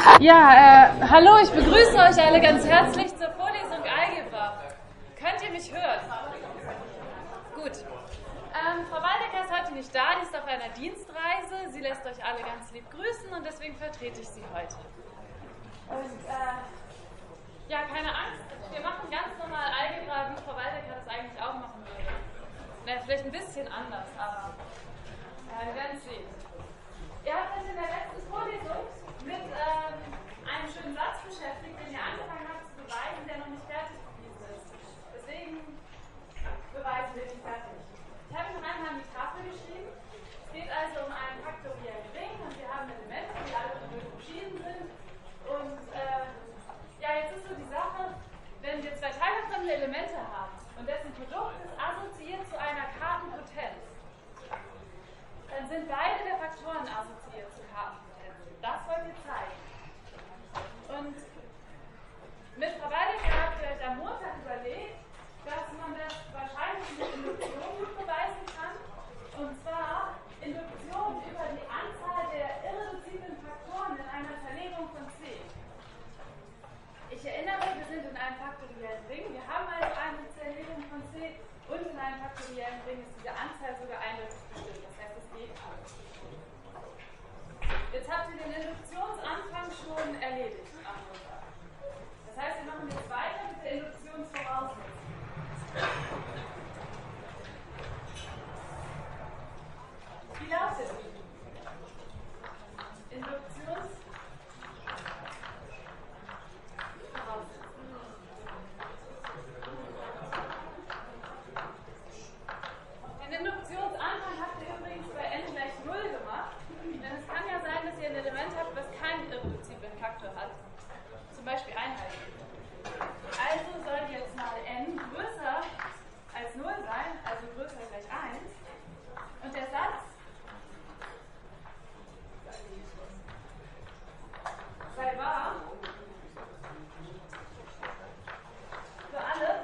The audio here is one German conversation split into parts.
Ja, hallo, ich begrüße euch alle ganz herzlich zur Vorlesung Algebra. Könnt ihr mich hören? Gut. Frau Waldecker ist heute nicht da, die ist auf einer Dienstreise. Sie lässt euch alle ganz lieb grüßen und deswegen vertrete ich sie heute. Und ja, keine Angst, wir machen ganz normal Algebra, wie Frau Waldecker das eigentlich auch machen würde. Naja, vielleicht ein bisschen anders, aber wir werden es sehen. Ihr habt euch in der letzten Vorlesung mit einem schönen Satz beschäftigt, den ihr angefangen habt zu beweisen, der noch nicht fertig gewesen ist. Deswegen beweisen wir ihn fertig. Ich habe noch einmal an die Tafel geschrieben. Es geht also um einen faktoriellen Ring und wir haben Elemente, die alle von 0 verschieden sind. Und ja, jetzt ist so die Sache, wenn wir zwei teilefremde Elemente haben und dessen Produkt ist assoziiert zu einer Kartenpotenz, dann sind beide der Faktoren assoziiert zu Kartenpotenzen. Das wollt ihr zeigen. Und mit Frau Waldecker habt ihr euch am Montag überlegt, dass man das wahrscheinlich mit Induktion gut beweisen kann. Und zwar Induktion über die Anzahl der irreduziblen Faktoren in einer Zerlegung von C. Ich erinnere, wir sind in einem faktoriellen Ring. Wir haben also eine Zerlegung von C und in einem faktoriellen Ring ist diese Anzahl sogar eindeutig bestimmt. Das heißt, es geht alles. Jetzt habt ihr den Induktionsanfang schon erledigt am Montag. Das heißt, wir machen jetzt weiter mit der Induktionsvoraussetzung. Wie lautet die? Den Induktionsanfang habt ihr übrigens bei n gleich 0 gemacht, denn es kann ja sein, dass ihr ein Element habt, was keinen irreduziblen Faktor hat. Zum Beispiel Einheit. Also soll jetzt mal n größer als 0 sein, also größer gleich 1. Und der Satz sei wahr für alle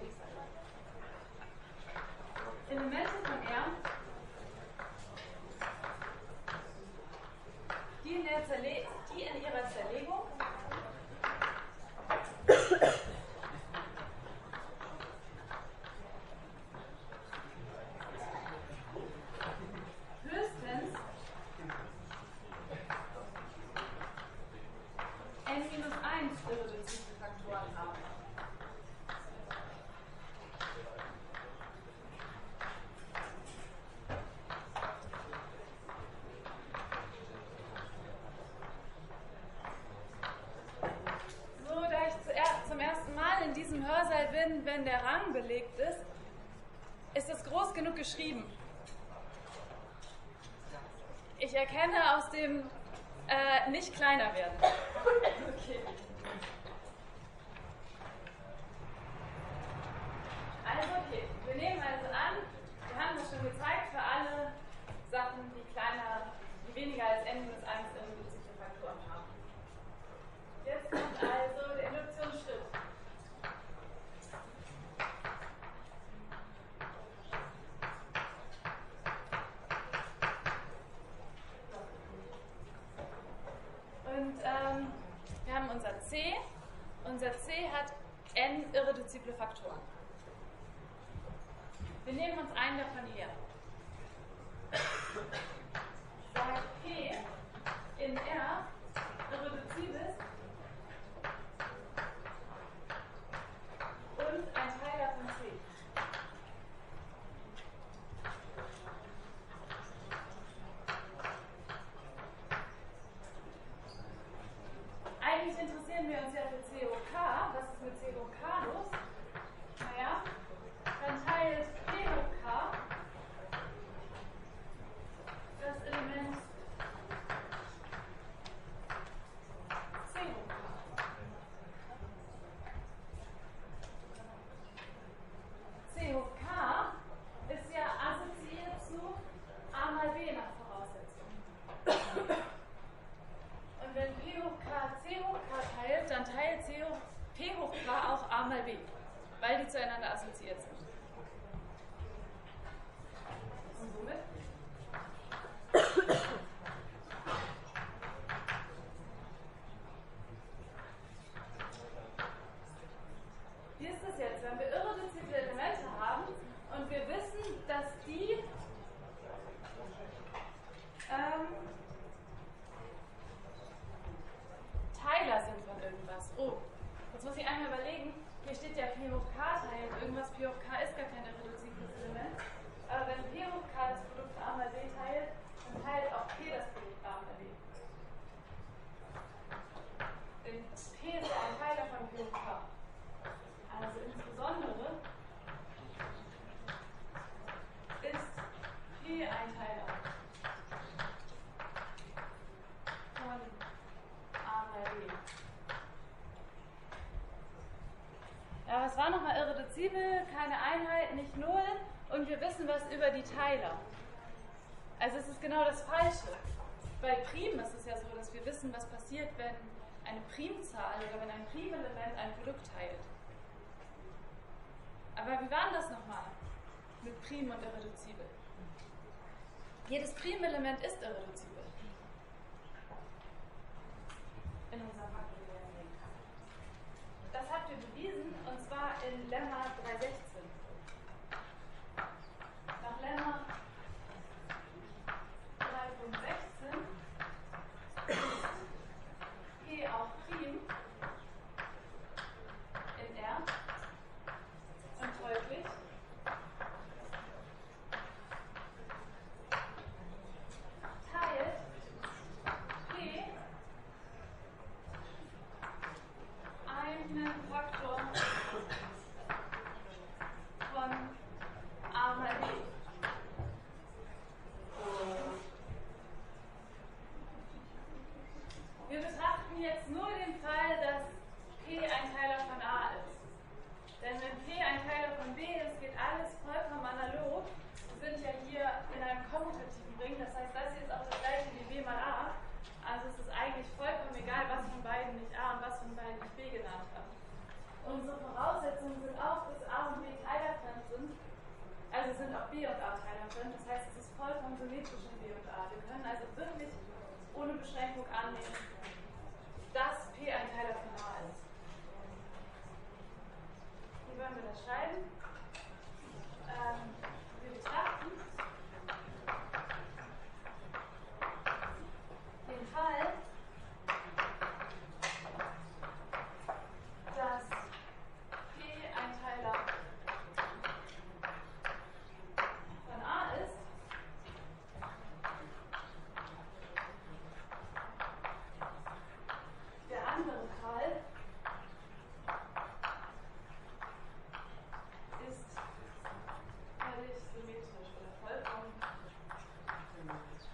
Elemente von R, die in ihrer Zerlegung höchstens n-1 irreduzible Faktoren haben. So, da ich zum ersten Mal in diesem Hörsaal bin, wenn der Rang belegt ist es groß genug geschrieben. Ich erkenne aus dem nicht kleiner werden. Okay. Also okay, wir nehmen also an, wir haben das schon gezeigt für alle Sachen, die weniger als n-1 irreduzible Faktoren haben. Jetzt kommt also der Induktionsschritt. Und wir haben unser C. Unser C hat n irreduzible Faktoren. Wir nehmen uns einen davon her. Sagt P in R irreduzibel und ein Teil davon C. Eigentlich interessieren wir uns ja für COK. Was ist mit COK los? Naja, dann teilt P hoch K was war nochmal irreduzibel? Keine Einheit, nicht Nullen und wir wissen was über die Teiler. Also es ist genau das Falsche. Bei Primen ist es ja so, dass wir wissen, was passiert, wenn eine Primzahl oder wenn ein Primelement ein Produkt teilt. Aber wie war denn das nochmal mit Prim und irreduzibel? Jedes Primelement ist irreduzibel. In unserem makrobiellen Leben. Das habt ihr bewiesen, und zwar in Lemma 316. Nach Lemma 3.16 ist P auch Prim in R und folglich teilt P einen Faktor von A mal B. Wir betrachten jetzt nur den Fall, dass P ein Teiler von A ist. Denn wenn P ein Teiler von B ist, geht alles vollkommen analog. Wir sind ja hier in einem kommutativen Ring, das heißt, das hier ist auch das gleiche wie B mal A. Also es ist eigentlich vollkommen egal, was von beiden nicht A und was von beiden nicht B genannt haben. Unsere Voraussetzungen sind auch, dass A und B teilerfremd sind. Also sind auch B und A teilerfremd. Das heißt, es ist vollkommen symmetrisch in B und A. Wir können also wirklich ohne Beschränkung annehmen, dass P ein Teiler von A ist. Wie wollen wir das schreiben? Wir betrachten den Fall, dass P ein Teiler von A ist. Der andere Fall ist völlig symmetrisch oder vollkommen symmetrisch.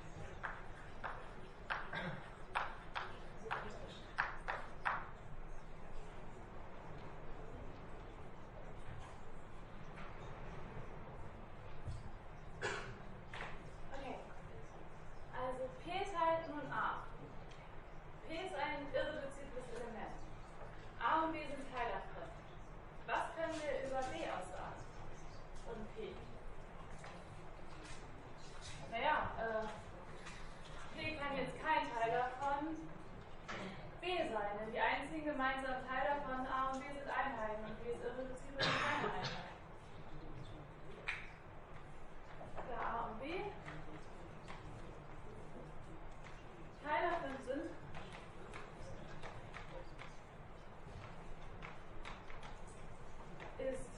Okay, also P teilt nun A. P ist ein irreduzibles Element. A und B sind teilerfremd. Was können wir über B aussagen? Und P? Naja, P kann jetzt kein Teiler von B sein, denn die einzigen gemeinsamen Teiler von A und B sind Einheiten und B ist irreduzibel und keine Einheit. Da A und B teilerfremd sind, ist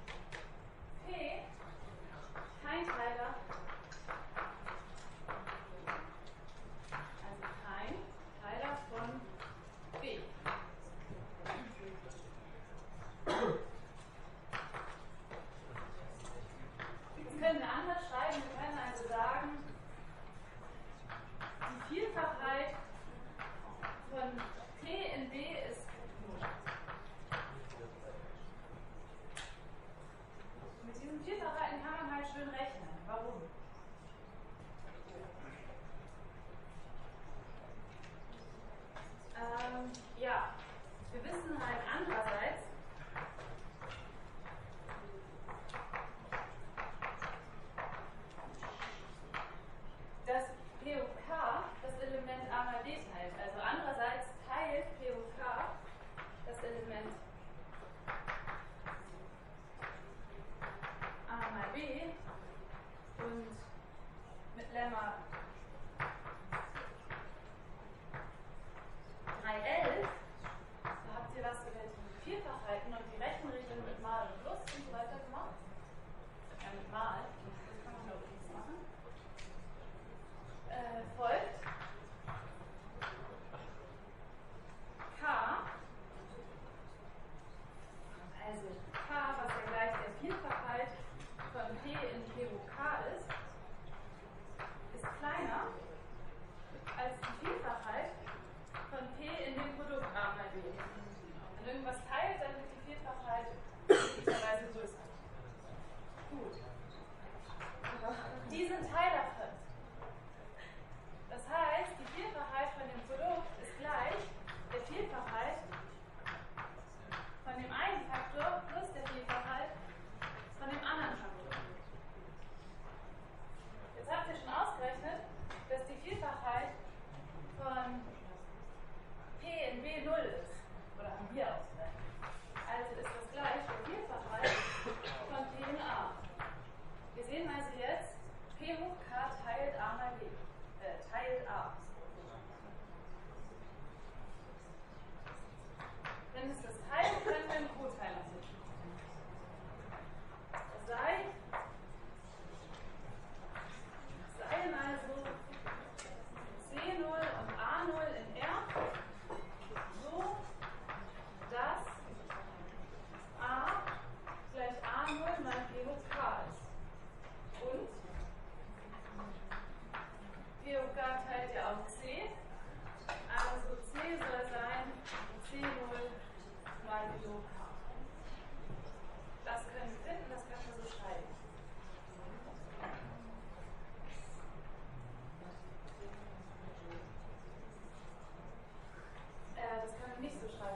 P kein Teiler, also kein Teiler von B. Das können wir anders schreiben. Wir können also sagen, die Vielfachheit von P in B ist 0. Mit diesen Vielfachheiten kann man halt schön rechnen. Warum? Ja, wir wissen halt andererseits, dass P und K das Element A mal B teilt. Also andererseits teilt P und K das Element A mal B und mit Lemma 311, da habt ihr was über die Vielfachheiten und die Rechenregeln mit Mal und Plus und so weiter gemacht. Ja, mit Mal, das kann man glaube ich nicht machen. Folgt,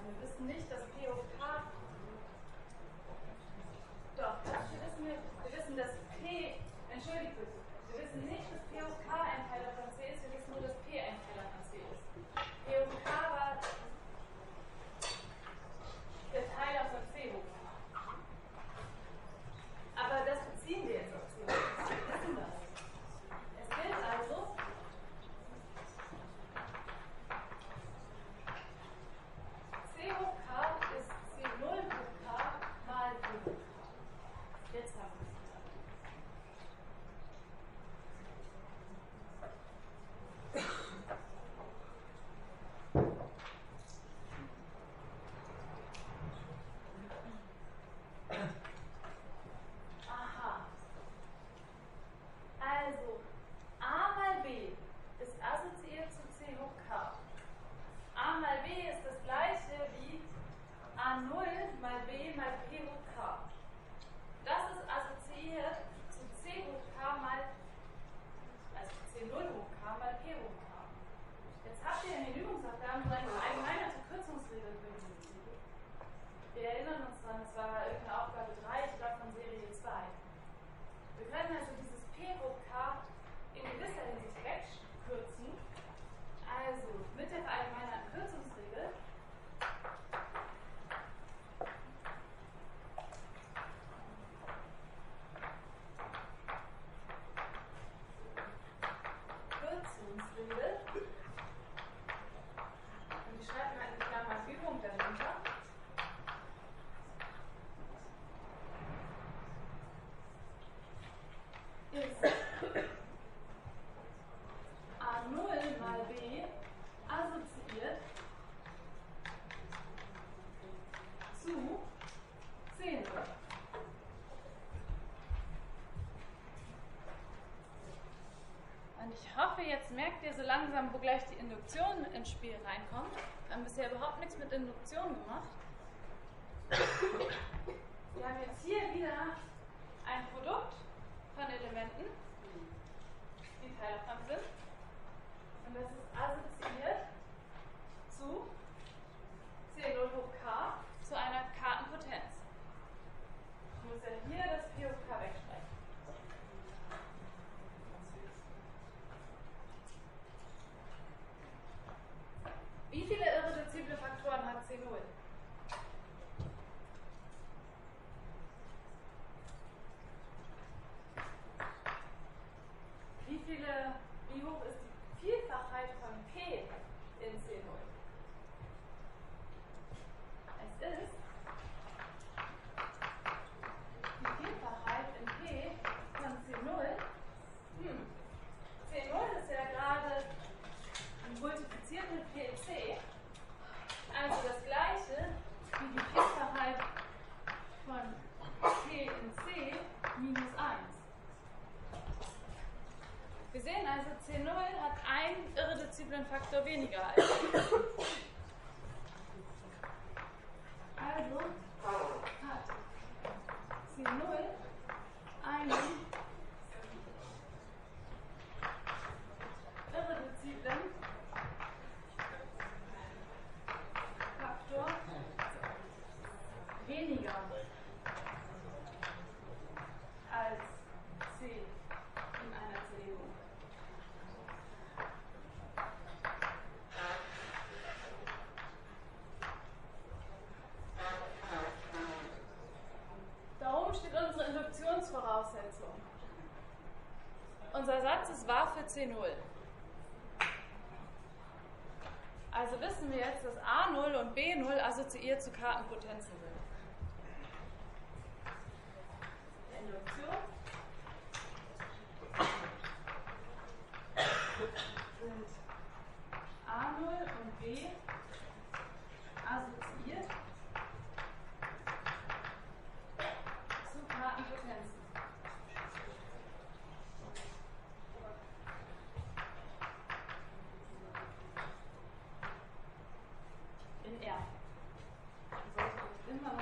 Wir wissen nicht, dass P hoch K. Doch, wir wissen, dass P, entschuldigt bitte, wir wissen nicht, dass P hoch K ein Teiler von C ist, wir wissen nur, dass P ein Teiler von C ist. P hoch K war der Teiler von C hoch K. Aber das beziehen wir jetzt auf C hoch K. Wir wissen das. Es gilt also, C hoch K ist C0 hoch K mal P hoch K. Jetzt haben wir es wieder. Aha. Also, A mal B ist assoziiert zu C hoch K. A mal B ist das gleiche wie A0 mal B mal P hoch K. Das ist assoziiert zu C hoch K mal, also C0 hoch K mal P hoch K. Jetzt habt ihr in den Übungsaufgaben so eine allgemeine Verkürzungsregel benutzt. Wir erinnern uns dran, es war irgendeine Aufgabe 3, ich glaube von Serie 2. Wir können also dieses P hoch K in gewisser Hinsicht wegkürzen. Also mit der verallgemeinerten Kürzungsregel und ich schreibe mal in Klammern Übung dahinter. Ist A0 mal B assoziiert zu C0. Und ich hoffe, jetzt merkt ihr so langsam, wo gleich die Induktion ins Spiel reinkommt. Wir haben bisher überhaupt nichts mit Induktion gemacht. Wir haben jetzt hier wieder ein Produkt von Elementen, die teilhaft sind. Und das ist assoziiert zu C0 hoch K, zu einer Kartenpotenz. Ich muss ja hier das P hoch K wegstreichen. Wie viele irreduzible Faktoren hat C0? Wie hoch ist die Vielfachheit von P in C0? Es ist die Vielfachheit in P von C0. C0 ist ja gerade multipliziert mit P in C. Also das gleiche wie die Vielfachheit von P in C minus 1. Wir sehen also, C0 hat einen irreduziblen Faktor weniger als also hat C0 einen irreduziblen Faktor weniger als C in einer Zerlegung. Da oben steht unsere Induktionsvoraussetzung. Unser Satz ist wahr für C0. Also wissen wir jetzt, dass A0 und B0 assoziiert zu Kartenpotenzen sind. Induktion sind A0 und B assoziiert zu Kartenpotenzen. In R. Man sollte das immer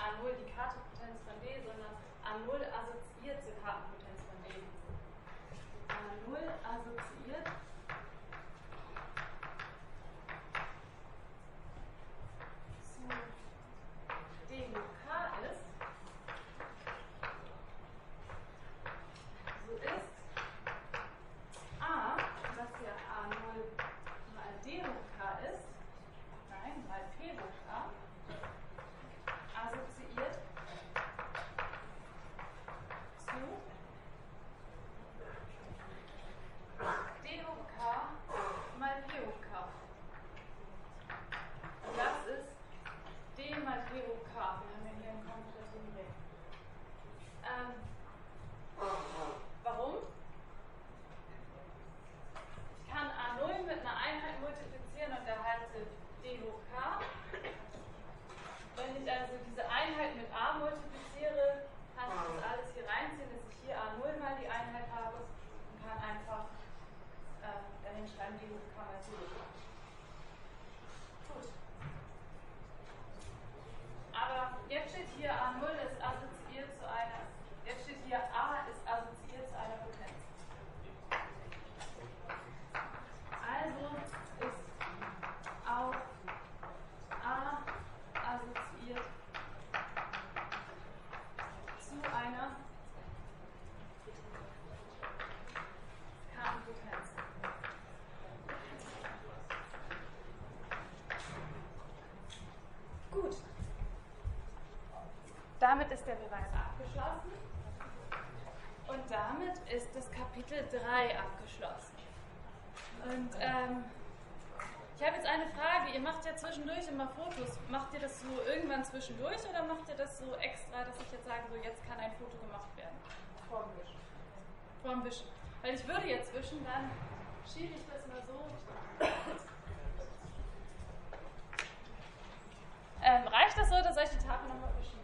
A0 die Kartenpotenz von D, sondern A0 assoziiert zur Kartenpotenz von D. A0 assoziiert zu D hoch K ist, so ist A, was ja A0 mal D hoch K ist, nein, mal P hoch K, assoziiert zu D hoch K mal P hoch K. Und das ist D mal P hoch K. Wir haben ja hier einen kompletten Ring. Warum? Ich kann A0 mit einer Einheit multiplizieren und erhalte D hoch K. Wenn ich also diese Einheit mit A multipliziere, kann ich das alles hier reinziehen, dass ich hier A0 mal die Einheit habe und kann einfach dahin schreiben, D hoch K mal P hoch K. Gut. Aber jetzt steht hier A0 ist assoziiert zu einer, jetzt steht hier A ist assoziiert zu einer Potenz. Also ist auch A assoziiert zu einer Kartenpotenz. Gut. Damit ist der Beweis abgeschlossen und damit ist das Kapitel 3 abgeschlossen. Und ich habe jetzt eine Frage. Ihr macht ja zwischendurch immer Fotos. Macht ihr das so irgendwann zwischendurch oder macht ihr das so extra, dass ich jetzt sage, so jetzt kann ein Foto gemacht werden? Vorm Wischen. Vorm Wischen. Weil ich würde jetzt wischen, dann schiebe ich das mal so. Reicht das so oder soll ich die Tafel nochmal verschieben?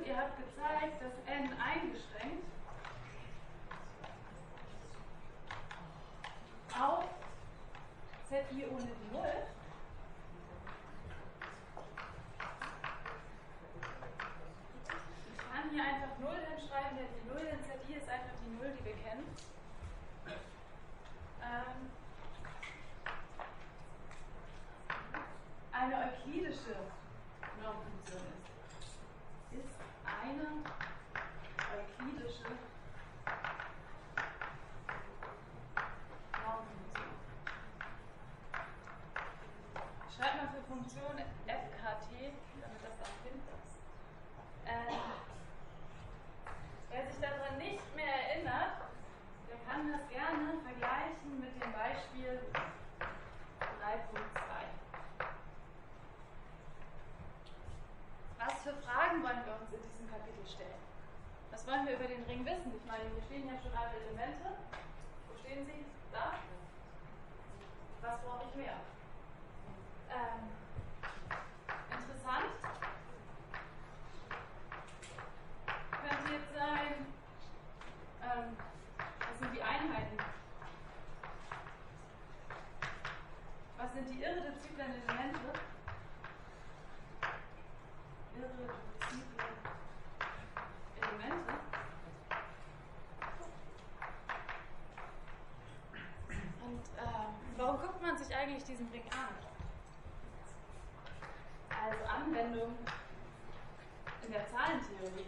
ihr habt gezeigt, dass n eingeschränkt auf zi ohne die Null ich kann hier einfach 0 hinschreiben, denn die 0 in zi ist einfach die 0, die wir kennen. Eine euklidische Normfunktion ist eine euklidische Normfunktion. Ich schreibe mal für Funktion fkt, damit das auch hinter ist. Wer sich daran nicht mehr erinnert, der kann das gerne vergleichen mit dem Beispiel 3.2. Was für Fragen wollen wir uns in diesem Kapitel stellen? Was wollen wir über den Ring wissen? Ich meine, hier stehen ja schon alle Elemente. Wo stehen sie? Da? Was brauche ich mehr? Interessant. Könnte jetzt sein, was sind die Einheiten? Was sind die irreduziblen Elemente? Irreduzible Elemente. Und warum guckt man sich eigentlich diesen Ring an? Also Anwendung in der Zahlentheorie.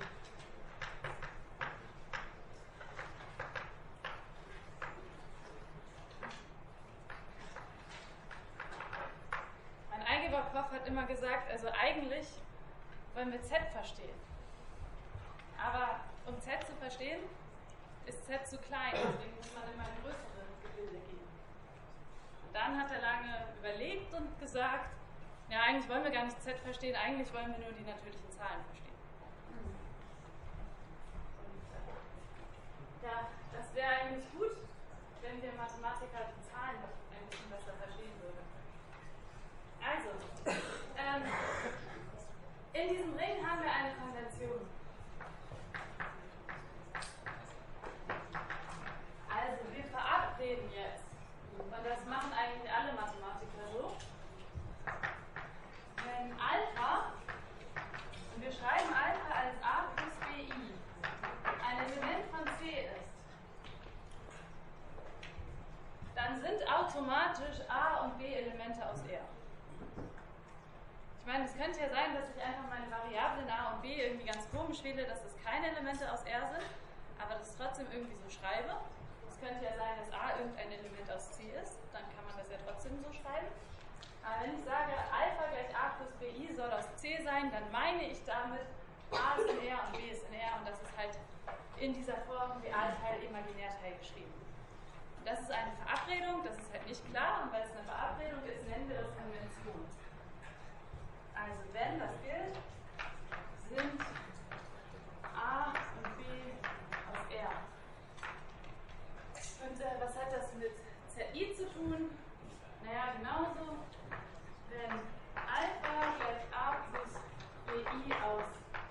Mein Algebra-Prof hat immer gesagt, also eigentlich wollen wir Z verstehen. Aber um Z zu verstehen, ist Z zu klein, deswegen muss man immer in größere Gebilde gehen. Und dann hat er lange überlegt und gesagt, ja, eigentlich wollen wir gar nicht Z verstehen, eigentlich wollen wir nur die natürlichen Zahlen verstehen. Und, ja, das wäre eigentlich gut, wenn wir Mathematiker die Zahlen ein bisschen besser verstehen würden. Also, in diesem Ring haben wir eine Konvention. Also, wir verabreden jetzt, und das machen eigentlich alle Mathematiker so, wenn Alpha, und wir schreiben Alpha als a plus bi, ein Element von C ist, dann sind automatisch a und b Elemente aus R. Ich meine, es könnte ja sein, dass ich einfach meine Variablen a und b irgendwie ganz komisch wähle, dass es keine Elemente aus R sind, aber das trotzdem irgendwie so schreibe. Es könnte ja sein, dass a irgendein Element aus C ist, dann kann man das ja trotzdem so schreiben. Aber wenn ich sage, Alpha gleich a plus bi soll aus C sein, dann meine ich damit, a ist in R und b ist in R und das ist halt in dieser Form Realteil, Imaginärteil geschrieben. Und das ist eine Verabredung, das ist halt nicht klar, und weil es eine Verabredung ist, nennen wir das Konvention. Also wenn das gilt, sind a und b aus R. Und was hat das mit Zi zu tun? Naja, genauso. Wenn Alpha gleich a plus bi aus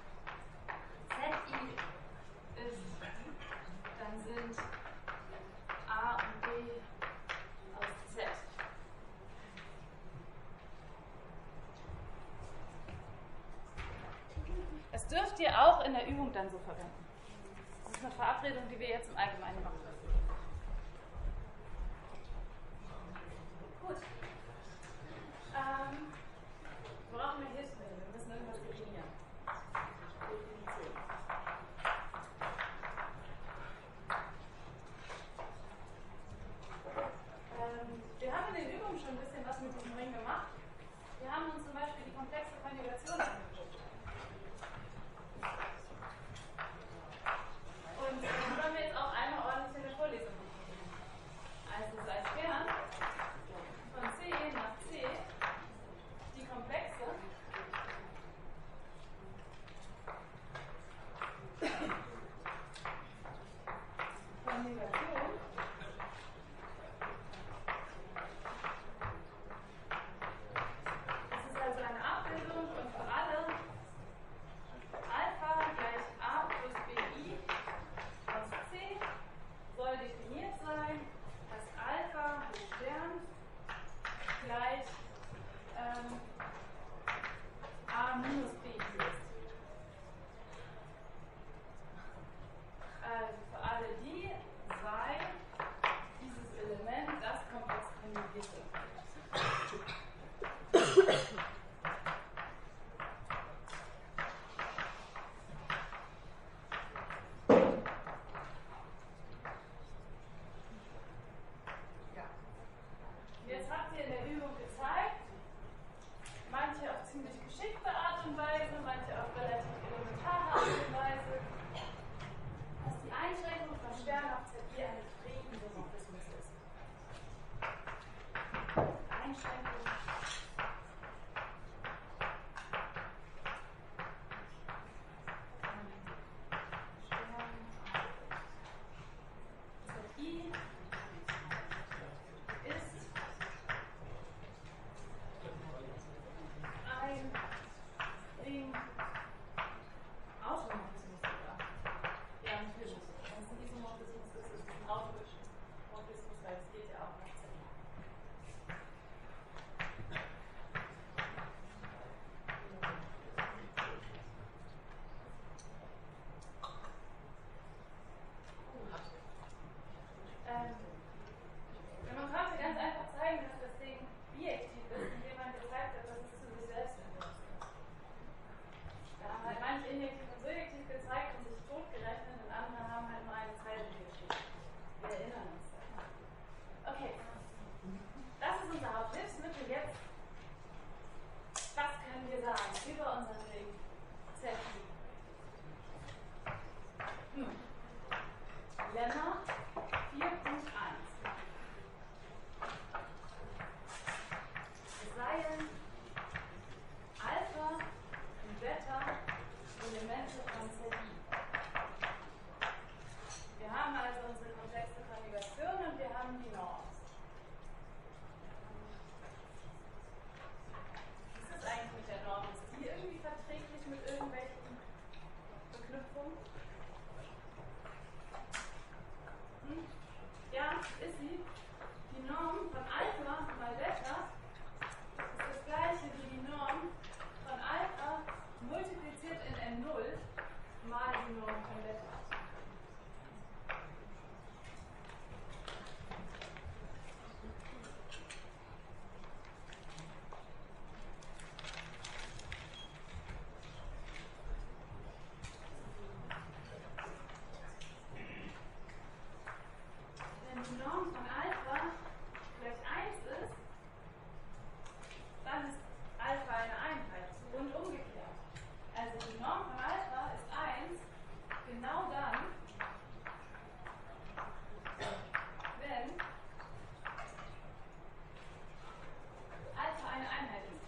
Zi ist, dann sind a und b aus Z. Das dürft ihr auch in der Übung dann so verwenden. Das ist eine Verabredung, die wir jetzt im Allgemeinen machen. Gut. Brauchen wir Hilfsmittel? Wir müssen irgendwas definieren. Definition. Wir haben in den Übungen schon ein bisschen was mit diesem Ring gemacht. Wir haben uns zum Beispiel die komplexe Konjugation angeguckt. Und das wollen wir jetzt auch einmal ordentlich in der Vorlesung machen. Also sei es gern von über unseren Ring ZI. Nun, Lemma 4.1. Es seien Alpha und Beta Elemente von ZI. Wir haben also unsere komplexe Konjugation und wir haben die Norms. Was ist eigentlich mit der Norm? Ist die irgendwie verträglich mit irgendwelchen Verknüpfungen? Ja, ist sie. Die Norm von Alpha mal Beta ist das gleiche wie die Norm von Alpha multipliziert in N0 mal die Norm von Beta. Wenn die Norm von Alpha gleich 1 ist, dann ist Alpha eine Einheit und umgekehrt. Also die Norm von Alpha ist 1 genau dann, wenn Alpha eine Einheit ist.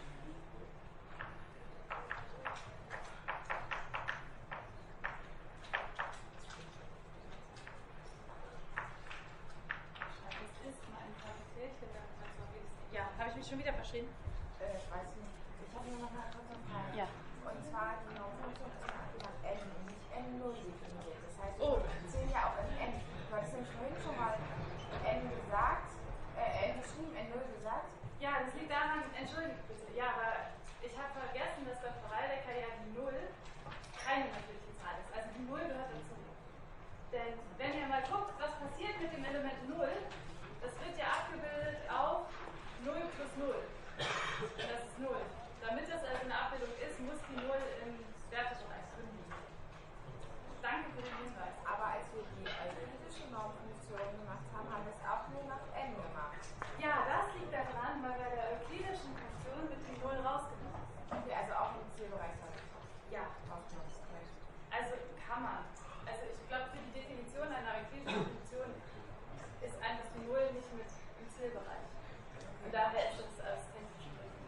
Ja, habe ich mich schon wieder verschrieben? Weiß nicht. Ich habe nur noch eine kurze Frage. Ja. Und zwar die Normfunktion ist nach N und nicht N0 definiert. Das heißt, Oh. wir zählen ja auch in N. Du hattest nämlich vorhin schon mal N gesagt, N geschrieben, N0 gesagt. Ja, das liegt daran, entschuldigt bitte, ja, aber ich habe vergessen, dass bei Frau Waldecker ja die 0 keine natürliche Zahl ist. Also die 0 gehört dazu. Denn wenn ihr mal guckt, was passiert mit dem Element 0, das wird ja abgebildet auf 0 plus 0. Und das ist 0. Damit das also eine Abbildung ist, muss die 0 im Wertebereich drin liegen. Danke für den Hinweis. Aber als wir die euklidische Normfunktion gemacht haben, haben wir es auch nur nach N gemacht. Ja, das liegt daran, weil bei der euklidischen Funktion wird die 0 rausgenommen. Okay, also auch im Zielbereich soll ich Ja. aufnehmen. Also kann man. Also ich glaube, für die Definition einer euklidischen Funktion ist einfach die 0 nicht mit im Zielbereich. Und daher ist es als technisch.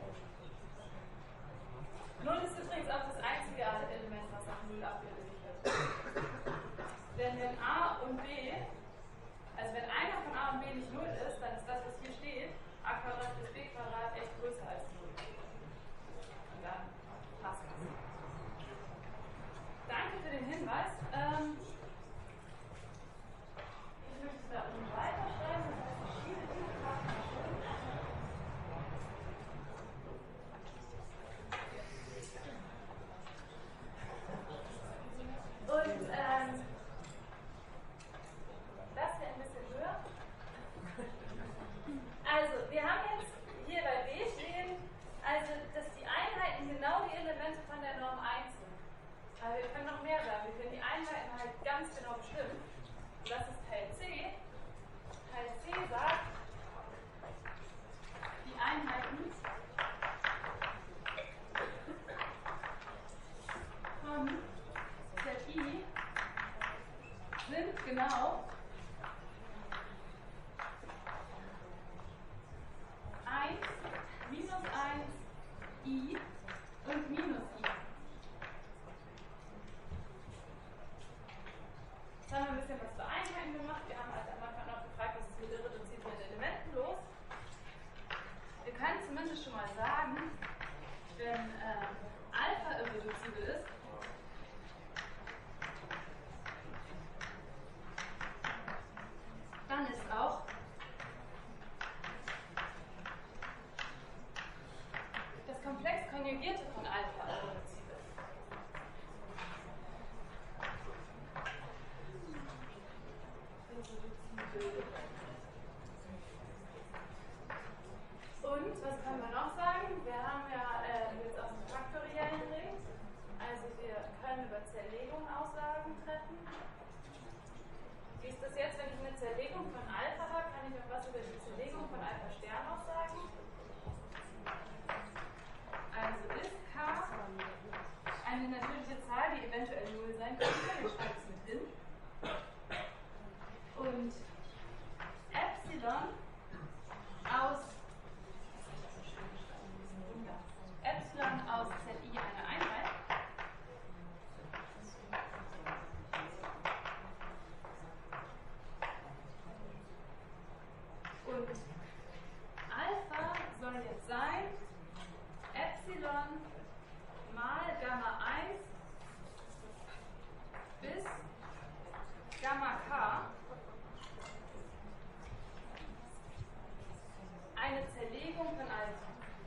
0 ist übrigens auch das einzige Element, was nach 0 abgebildet wird. Denn wenn A und B, also wenn einer von A und B nicht 0 ist, dann ist das, was hier steht, a Quadrat plus b Quadrat echt größer als 0. Und dann passt das. Danke für den Hinweis. Ich möchte da unten weiterschreiben, das heißt verschiedene Dinge. Und das hier ein bisschen höher. Also, wir haben jetzt hier bei B stehen, also dass die Einheiten genau die Elemente von der Norm 1 sind. Aber wir können noch mehr sagen. Wir können die Einheiten halt ganz genau bestimmen. Und das ist Teil C. Teil C sagt, die Einheiten von ZI sind genau 1, minus 1, I und minus I. Jetzt haben wir ein bisschen was zu Einheiten gemacht. Wir haben also am Anfang noch gefragt, was ist mit irreduziblen Elementen los. Wir können zumindest schon mal sagen, wenn Alpha irreduzibel ist, eine natürliche Zahl, die eventuell 0 sein könnte. Ich schreibe es mit hin. Und Epsilon aus Epsilon aus Zi eine Einheit. Und Alpha soll jetzt sein Epsilon mal Gamma 1 bis Gamma K eine Zerlegung von Alpha.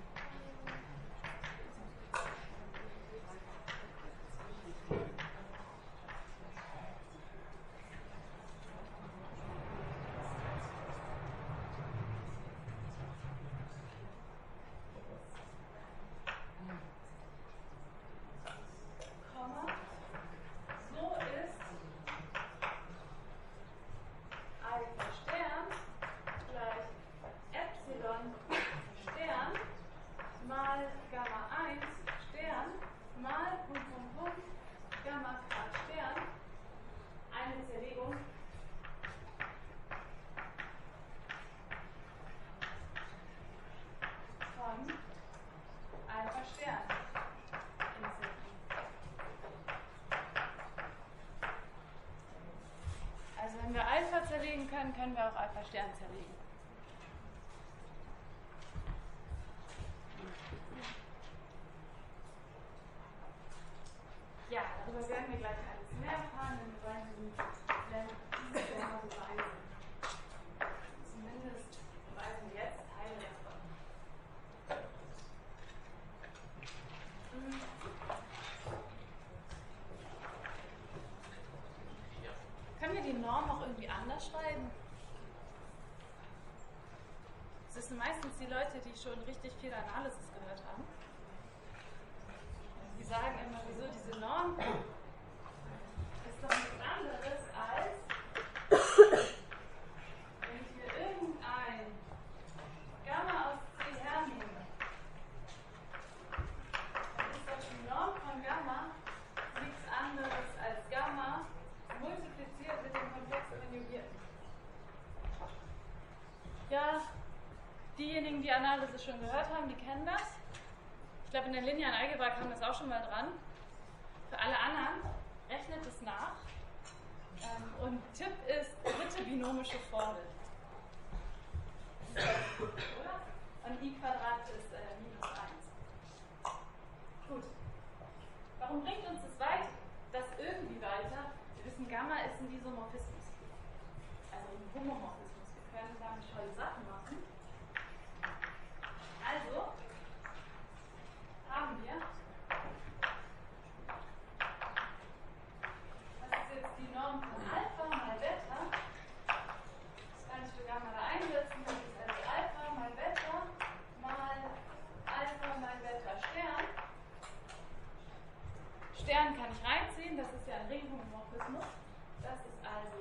Wenn wir Alpha zerlegen können, können wir auch Alpha Stern zerlegen. Ja, darüber werden wir gleich alles mehr erfahren, wenn wir bei diesen Blenden genau so beweisen. Zumindest beweisen wir jetzt Teile davon. Können wir die Norm auch irgendwie anders schreiben? Das sind meistens die Leute, die schon richtig viel Analysis gehört haben. Die sagen immer, wieso diese Norm ist doch nichts anderes als, wenn ich mir irgendein Gamma aus C hernehme, dann ist doch die Norm von Gamma nichts anderes als Gamma multipliziert mit dem Komplex konjugierten. Ja, diejenigen, die Analysis schon gehört haben, die kennen das. Ich glaube, in der linearen Algebra kam das auch schon mal dran. Für alle anderen rechnet es nach. Und Tipp ist dritte binomische Formel. Oder? Und I Quadrat ist minus 1. Gut. Warum bringt uns das irgendwie weiter? Wir wissen, Gamma ist ein Isomorphismus. Also ein Homomorphismus. Wir können damit tolle Sachen machen. Also haben wir, was ist jetzt die Norm von Alpha mal Beta? Das kann ich für Gamma da einsetzen. Das ist also Alpha mal Beta Beta Stern. Stern kann ich reinziehen, das ist ja ein Ringhomomorphismus. Das ist also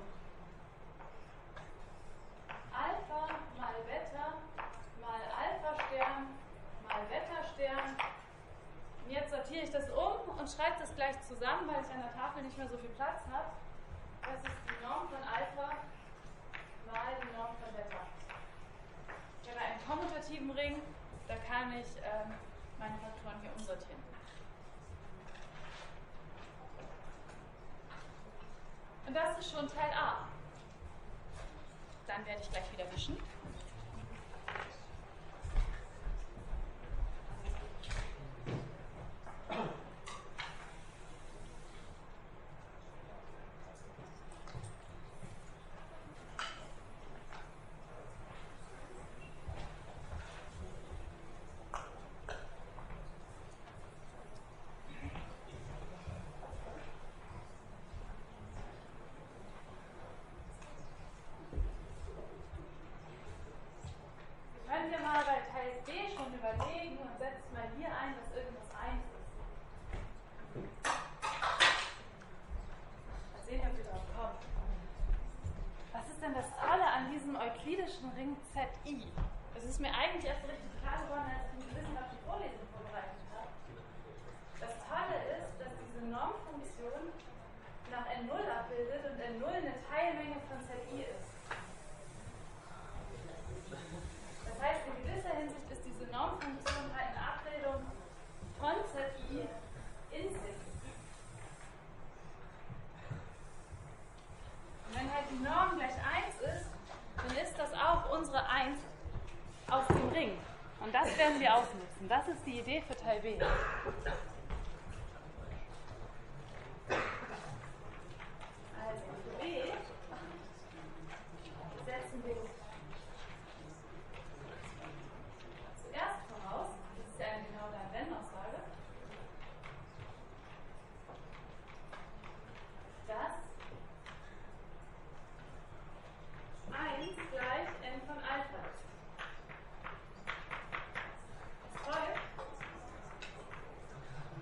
Alpha mal Beta mal Alpha Stern mal Beta Stern. Und jetzt sortiere ich das um und schreibe das gleich zusammen, weil ich an der Tafel nicht mehr so viel Platz habe. Das ist die Norm von Alpha mal die Norm von Beta. Ich habe einen kommutativen Ring, da kann ich meine Faktoren hier umsortieren. Und das ist schon Teil A. Dann werde ich gleich wieder wischen. Euklidischen Ring Zi. Das ist mir eigentlich erst richtig klar geworden, als ich mich ein bisschen auf die Vorlesung vorbereitet habe. Das Tolle ist, dass diese Normfunktion nach N0 abbildet und N0 eine Teilmenge von Zi ist. Das heißt, in gewisser Hinsicht ist diese Normfunktion halt eine Abbildung von Zi in sich. Und wenn halt die Norm gleich 1 ist, dann ist das auch unsere 1 auf dem Ring. Und das werden wir ausnutzen. Das ist die Idee für Teil B. Also für B setzen wir zuerst voraus, das ist ja eine genau deine Wenn-Aussage, dass 1 gleich n von Alpha ist. Das folgt,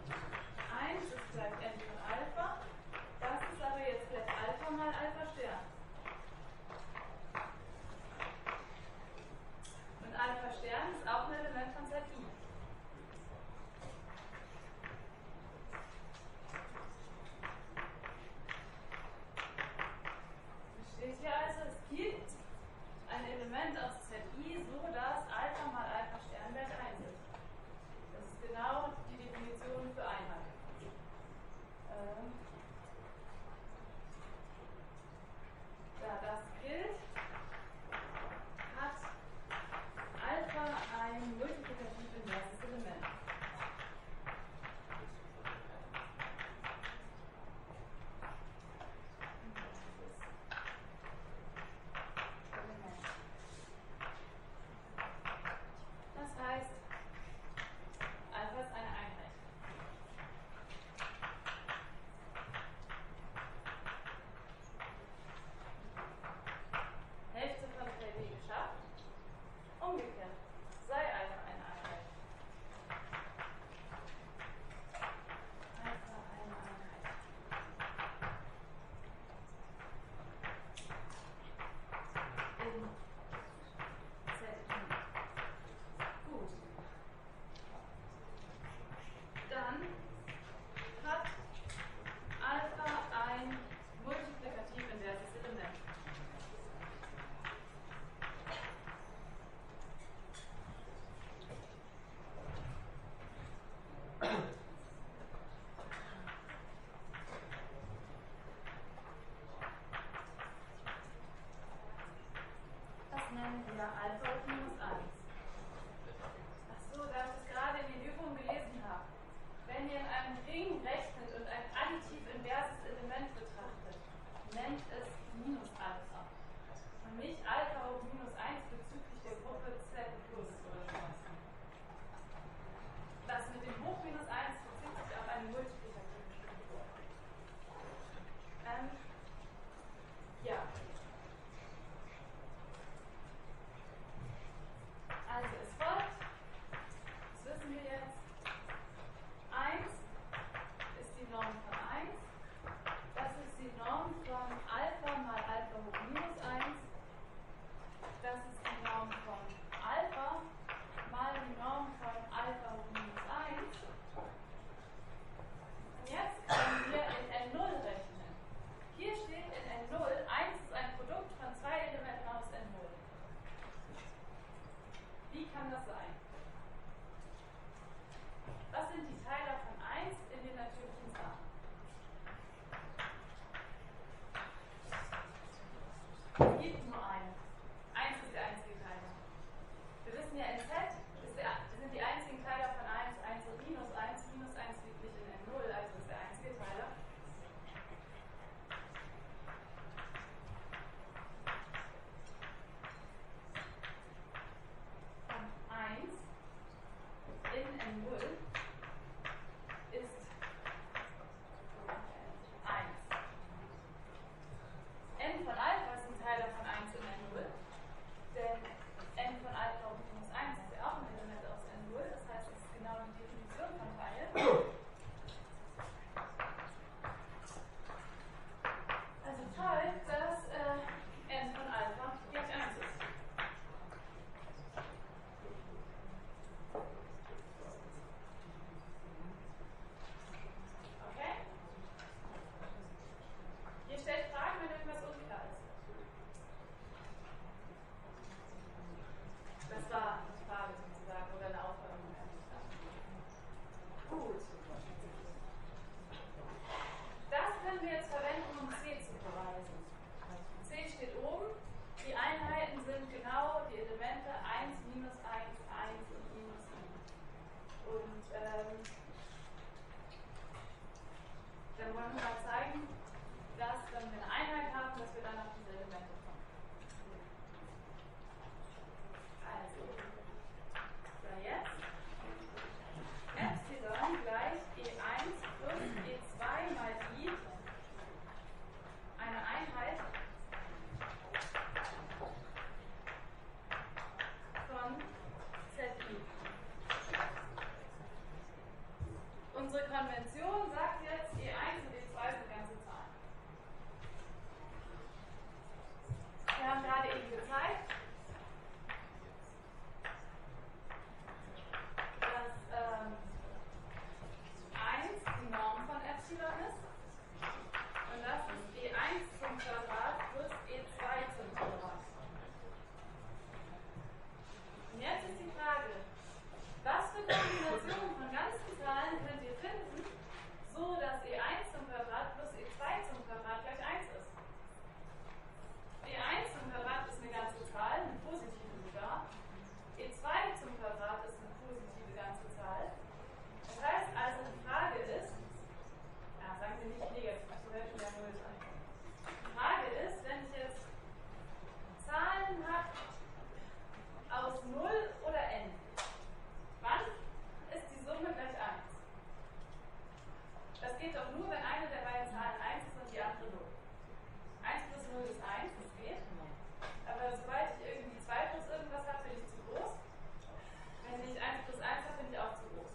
geht doch nur, wenn eine der beiden Zahlen 1 ist und die andere 0. 1 plus 0 ist 1, das geht. Aber sobald ich irgendwie 2 plus irgendwas habe, bin ich zu groß. Wenn ich 1 plus 1 habe, bin ich auch zu groß.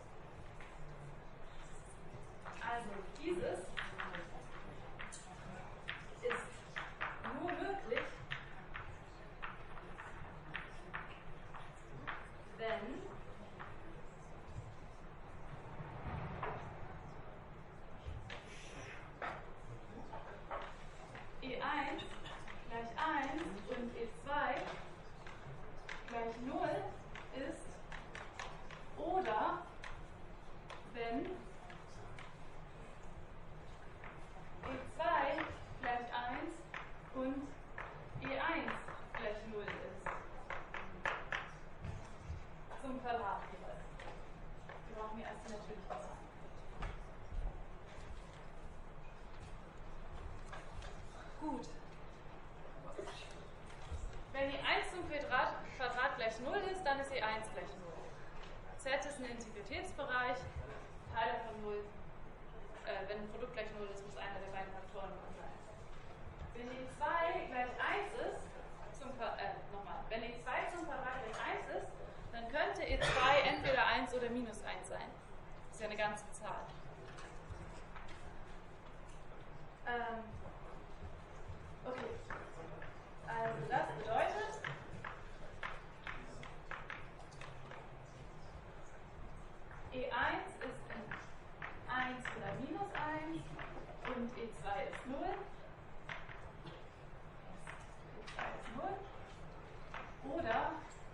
Also dieses ist nur möglich, wenn E1 gleich 1 und E2 gleich 0 ist, oder wenn E2 gleich 1 und E1 gleich 0 ist. Zum Quadrat jeweils. Wir brauchen die erste natürlich was an. Gut. Wenn E1 zum Quadrat gleich 0 ist, dann ist E1 gleich 0. Z ist ein Integritätsbereich, Teiler von 0. Wenn ein Produkt gleich 0 ist, muss einer der beiden Faktoren 0 sein. Wenn E2 gleich 1 ist, wenn E2 zum Quadrat gleich 1 ist, dann könnte E2 entweder 1 oder minus 1 sein. Das ist ja eine ganze Zahl. Okay, also das bedeutet, E1 ist in 1 oder minus 1 und E2 ist 0. E2 ist 0. Oder,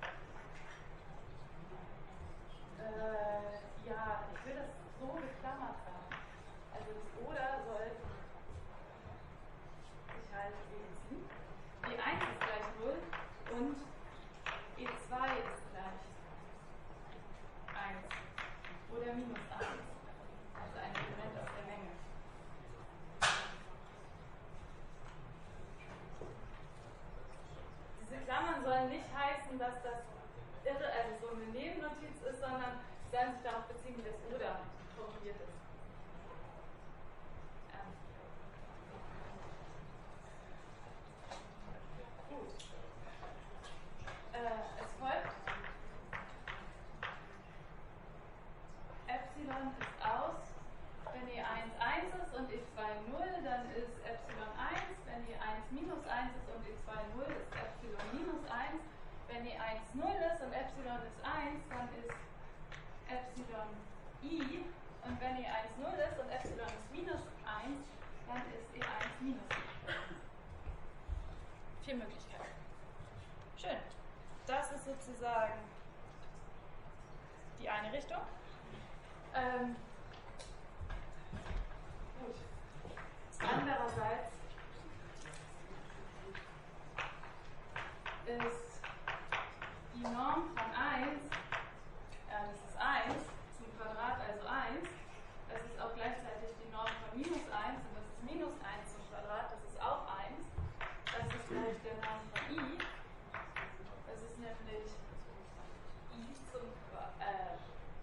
ja, ich will das so geklammert haben. Also das oder soll sich halt lesen. E1 ist gleich 0 und E2 ist gleich 1 oder minus 1. Also ein Element aus der Menge. Diese Klammern sollen nicht heißen, dass das so eine Nebennotiz ist, sondern sie sollen sich darauf beziehen, wie das oder formuliert ist. Gut. Es folgt, Epsilon ist aus, wenn E1 1 ist und E2 0, dann ist Epsilon 1, wenn E1 minus 1 ist und E2 0, ist Epsilon minus 1, wenn E1 0 ist und Epsilon ist 1, dann ist Epsilon I, und wenn E1 0 ist und Epsilon ist minus 1, dann ist E1 minus I. 4 Möglichkeiten. Schön. Das ist sozusagen die eine Richtung. Gut. Andererseits ist die Norm von 1, das ist 1 zum Quadrat, also 1. Das ist auch gleichzeitig die Norm von minus 1 und das ist minus 1 zum Quadrat, das ist auch 1. Das ist gleich der Norm von I. Das ist nämlich I zum Quadrat.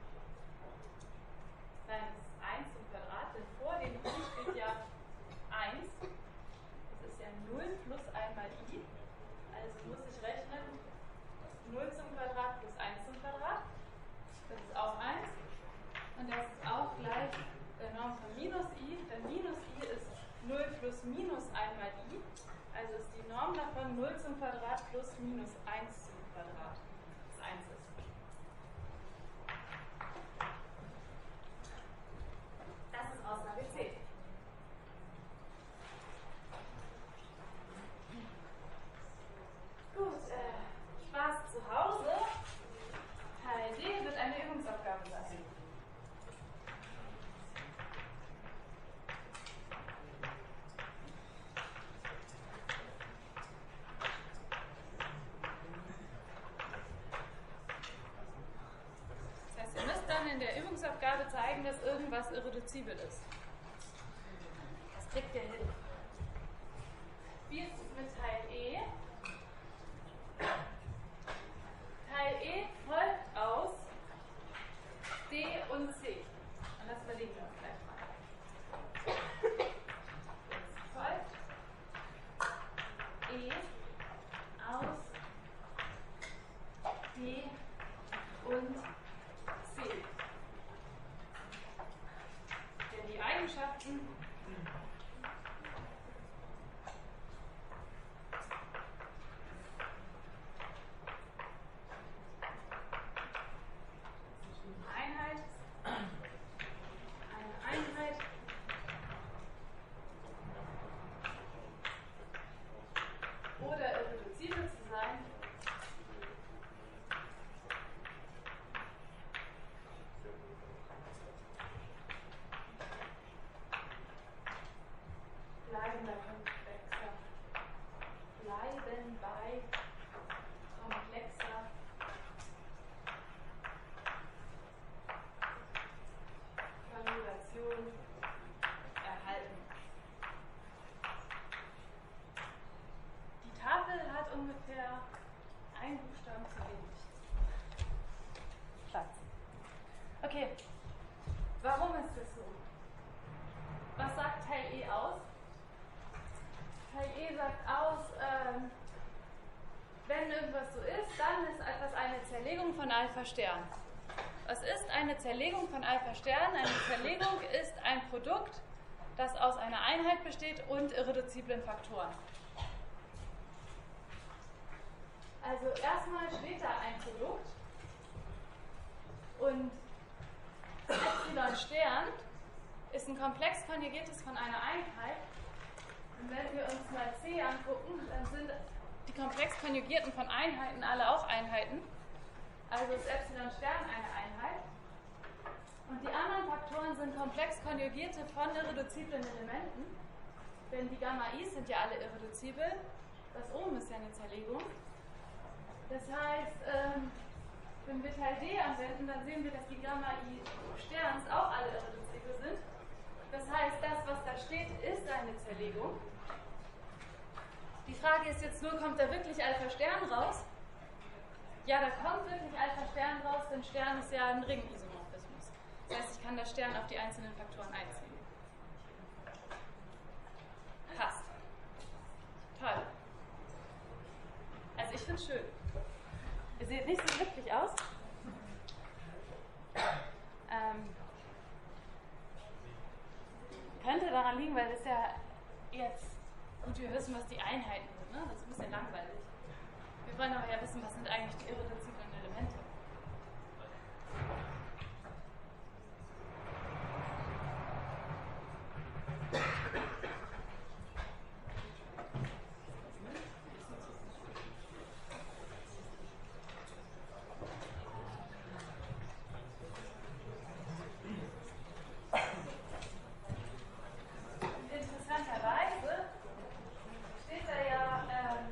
Nein, das ist 1 zum Quadrat, denn vor dem I steht ja 1. Das ist ja 0 plus einmal I. Also muss ich rechnen 0 zum Quadrat plus 1 zum Quadrat. Das ist auch 1. Und das ist auch gleich der Norm von minus I, denn minus I ist 0 plus minus einmal I. Also ist die Norm davon 0 zum Quadrat plus minus 1 zum Quadrat, das 1 ist. Das ist Aussage C. Gut, Spaß zu Hause. Teil D wird eine Übungsaufgabe sein. Das heißt, ihr müsst dann in der Übungsaufgabe zeigen, dass irgendwas irreduzibel ist. Das kriegt ihr hin. Wie ist es mit Teil E? Teil E folgt aus D und C. Und das überlegen wir uns gleich mal. Elementen. Eine Einheit. Oder irreduzibel zu sein. Bleiben bei komplexer Formulation erhalten. Die Tafel hat ungefähr einen Buchstaben zu wenig Platz. Okay, warum ist das so? Was sagt Teil E aus? Teil E sagt aus, wenn irgendwas so ist, dann ist etwas eine Zerlegung von Alpha-Stern. Was ist eine Zerlegung von Alpha-Stern? Eine Zerlegung ist ein Produkt, das aus einer Einheit besteht und irreduziblen Faktoren. Also erstmal steht da ein Produkt und Epsilon-Stern ist ein komplex konjugiertes von einer Einheit. Und wenn wir uns mal C angucken, dann sind die komplex konjugierten von Einheiten alle auch Einheiten. Also ist Epsilon-Stern eine Einheit. Und die anderen Faktoren sind komplex konjugierte von irreduziblen Elementen. Denn die Gamma-Is sind ja alle irreduzibel. Das Ohm ist ja eine Zerlegung. Das heißt, wenn wir Teil D anwenden, dann sehen wir, dass die Gamma-I-Sterns auch alle irreduzibel sind. Das heißt, das, was da steht, ist eine Zerlegung. Die Frage ist jetzt nur, kommt da wirklich Alpha-Stern raus? Ja, da kommt wirklich Alpha-Stern raus, denn Stern ist ja ein Ring-Isomorphismus. Das heißt, ich kann das Stern auf die einzelnen Faktoren einziehen. Passt. Toll. Also ich finde es schön. Ihr seht nicht so glücklich aus. Könnte daran liegen, weil das ja jetzt, gut, wir wissen, was die Einheiten sind, ne? Das ist ein bisschen langweilig. Wir wollen aber ja wissen, was sind eigentlich die irreduziblen Elemente. Interessanterweise steht da ja,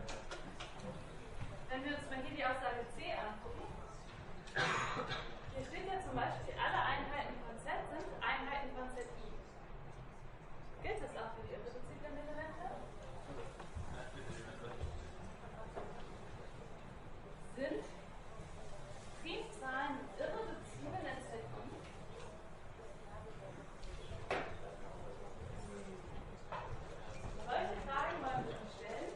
wenn wir uns mal hier die Aussage C angucken, hier steht ja zum Beispiel, alle Einheiten von Z sind Einheiten von ZI. Gilt das auch für die irreduziblen Elemente? Sind Primzahlen irreduzibel in ZI? Solche Fragen wollen wir uns stellen.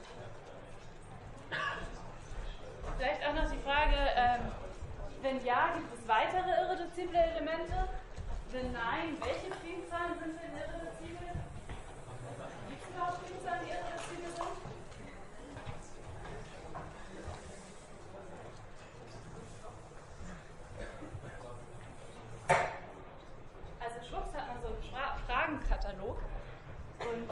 Vielleicht auch noch die Frage, wenn ja, gibt es weitere irreduzible Elemente? Wenn nein, welche Primzahlen sind denn irreduzibel? Gibt es überhaupt Primzahlen, die irreduzibel sind? Also schwupps hat man so einen Fragenkatalog. Und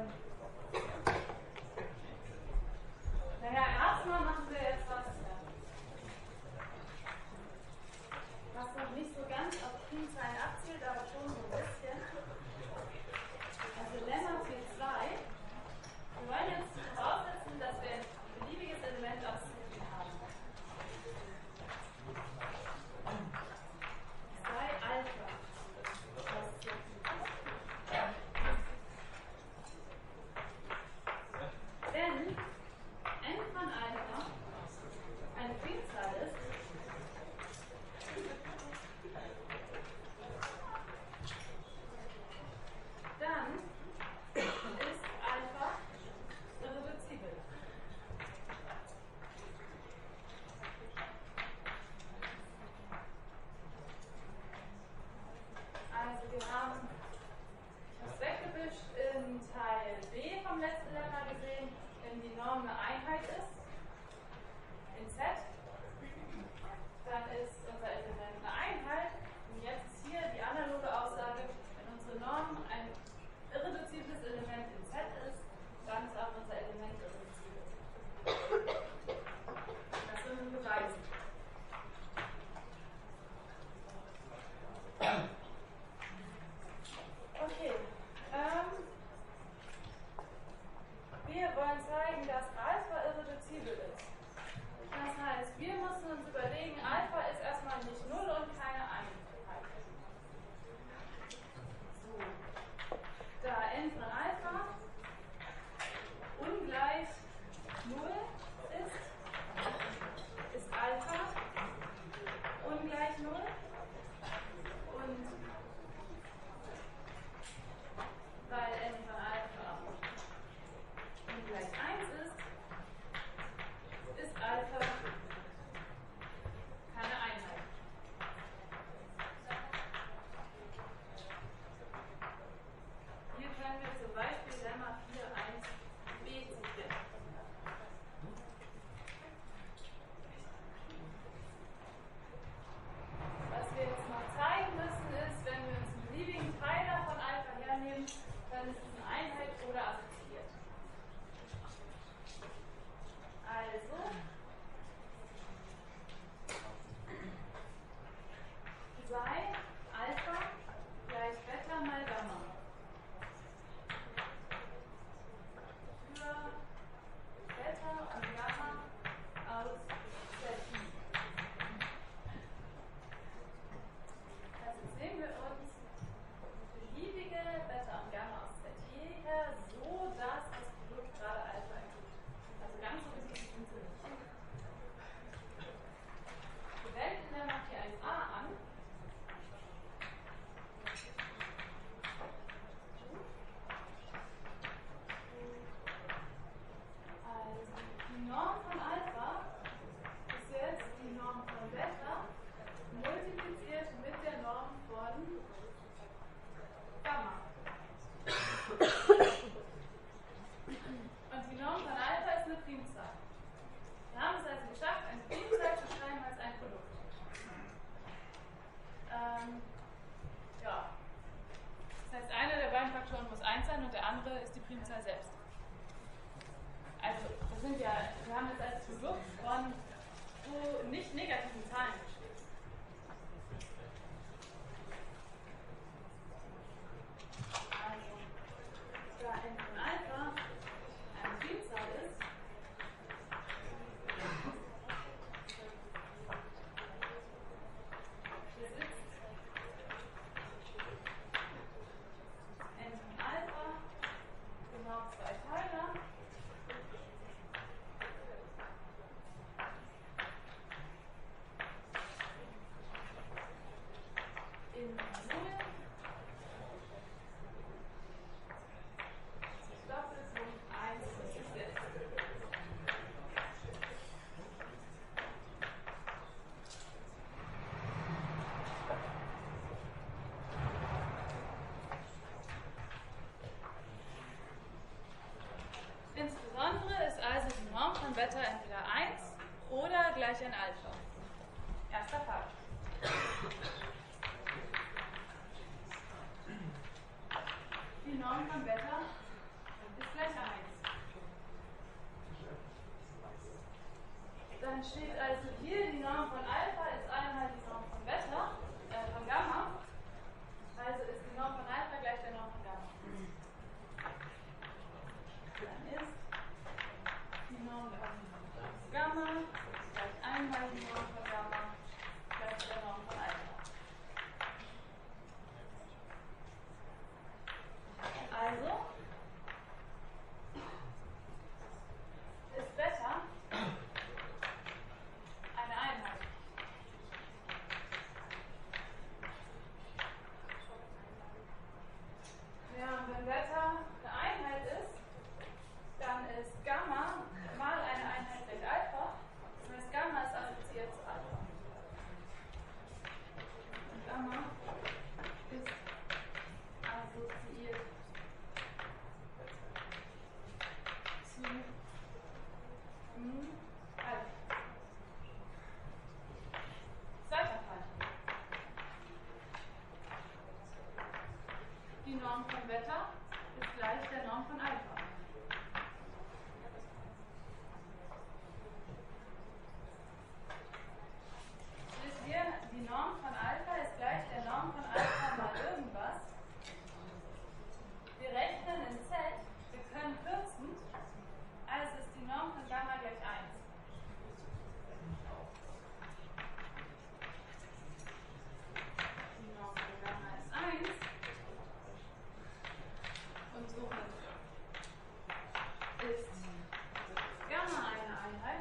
naja, erstmal machen wir jetzt was noch nicht so ganz auf Primzahlen abzielt, aber schon so ein bisschen. Also Lemma für 2. Wir wollen jetzt voraussetzen, dass wir ein beliebiges Element aus C haben. 2 Alpha aus C. Wenn n von Alpha eine Primzahl ist, Einheit ist, in Z, dann ist unser Element eine Einheit. Und jetzt ist hier die analoge Aussage, wenn unsere Norm ein irreduzibles Element in Z ist, dann ist auch unser Element irreduzibel. Das sind wir beweisen. Okay. Wir wollen zeigen, dass Alpha irreduzibel ist. Das heißt, wir müssen uns überlegen, Alpha ist erstmal nicht 0 und keine Einheit. So. Da n von Alpha ungleich 0 ist Alpha ungleich 0. Und weil n von Alpha ungleich 1 ist Alpha keine Einheit. Hier können wir zum Beispiel Lemma 4,1b zitieren. Was wir jetzt noch zeigen müssen ist, wenn wir uns einen beliebigen Teiler von Alpha hernehmen, dann ist es eine Einheit oder assoziiert. Also, sei Alpha gleich Beta mal Gamma. Für Beta und Gamma aus Zi. Also sehen wir uns beliebige Beta und Gamma aus Zi her, so dass das Produkt gerade Alpha ergibt. Also ganz so beliebig sind sie nicht. Wir wenden dann noch hier ein A an. Also die Norm von Alpha ist jetzt die Norm von Beta multipliziert mit der Norm von Gamma. Und die Norm von Alpha ist eine Primzahl. Wir haben es also geschafft, eine Primzahl zu schreiben als ein Produkt. Ja. Das heißt, einer der beiden Faktoren muss 1 sein und der andere ist die Primzahl selbst. Also, wir haben jetzt als Produkt von so nicht negativen Zahlen geschrieben. Also, da n von Alpha eine Primzahl ist, besitzt n von Alpha genau 2 Teiler. In 0 Doppelpunkt 1 ist jetzt. Insbesondere ist also die Norm von Beta entweder 1 oder gleich ein Alpha. Erster Fall. Die Norm von Beta ist gleich 1. Dann steht also hier, die Norm von Alpha ist einmal die Norm von Beta, von Gamma. Also ist die Norm von Alpha gleich der Norm von Gamma. Dann ist die Norm von Gamma gleich einmal die Norm von Gamma gleich der Norm von Alpha. Also ist Beta eine Einheit. von Beta ist gleich der Norm von Alpha. Steht hier, die Norm von Alpha ist gleich der Norm von Alpha mal irgendwas. Wir rechnen in Z, wir können kürzen, also ist die Norm von Gamma gleich 1. Die Norm von Gamma ist 1 und somit ist Gamma eine Einheit.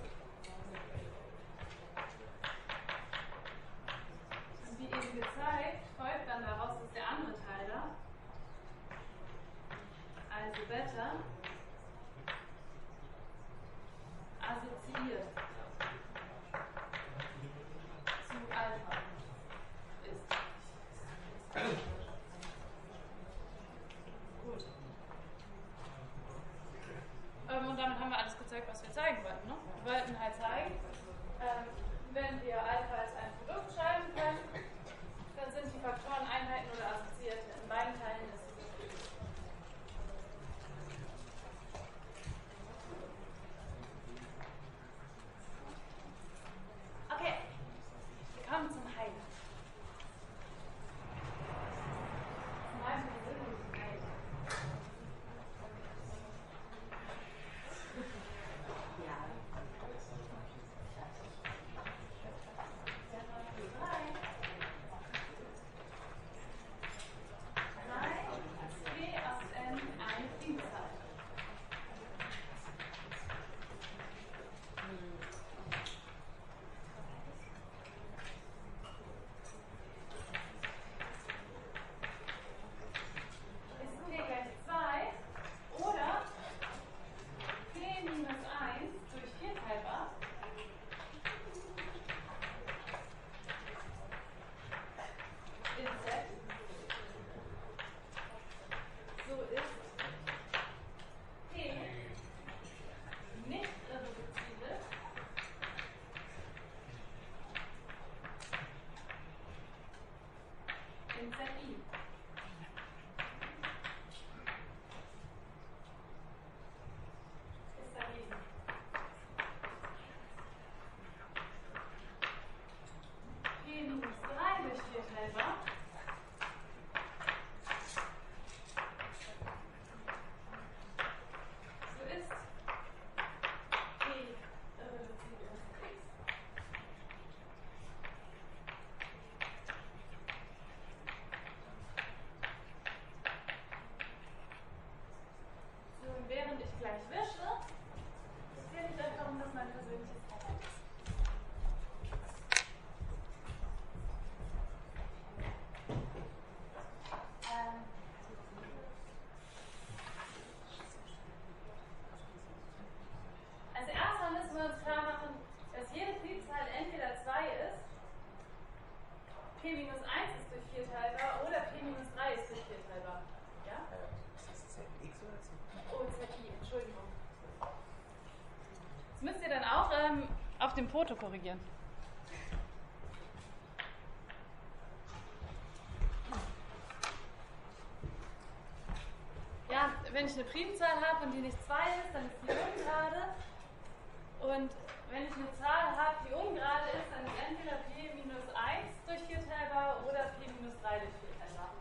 Und wie eben gezeigt, folgt dann daraus, dass der andere Teil da, also Beta, assoziiert zu Alpha ist. Gut. Und damit haben wir alles gezeigt, was wir zeigen wollten. Ne? Wir wollten halt zeigen, wenn wir Alpha als ein Produkt schreiben können, dann sind die Faktoren Einheiten oder Assoziierte. In beiden Teilen ist es. Okay, wir kommen zum Highlight. Zum persönlichen Highlight. Ja. 3 P aus N eine Primzahl. Ist P gleich 2 oder P minus 1 durch 4 teilbar in Z. So ist P nicht irreduzibel in ZI. Ist dagegen. P minus 3 durch 4 teilbar so ist P irreduzibel in X. So, und während ich gleich wische, erzähle ich euch, warum das mein persönliches Highlight ist. Also erstmal müssen wir uns klar machen, dass jede Primzahl entweder 2 ist, P minus 1 ist durch 4 teilbar oder P minus 3 ist durch 4 teilbar. Ja? Ist das ZX oder Z? Oh, ZI, Entschuldigung. Das müsst ihr dann auch auf dem Foto korrigieren. Ja, wenn ich eine Primzahl habe und die nicht 2 ist, dann ist die ungerade. Und wenn ich eine Zahl habe, die ungerade ist, dann ist entweder P minus 1 durch 4 teilbar oder P minus 3 durch 4 teilbar.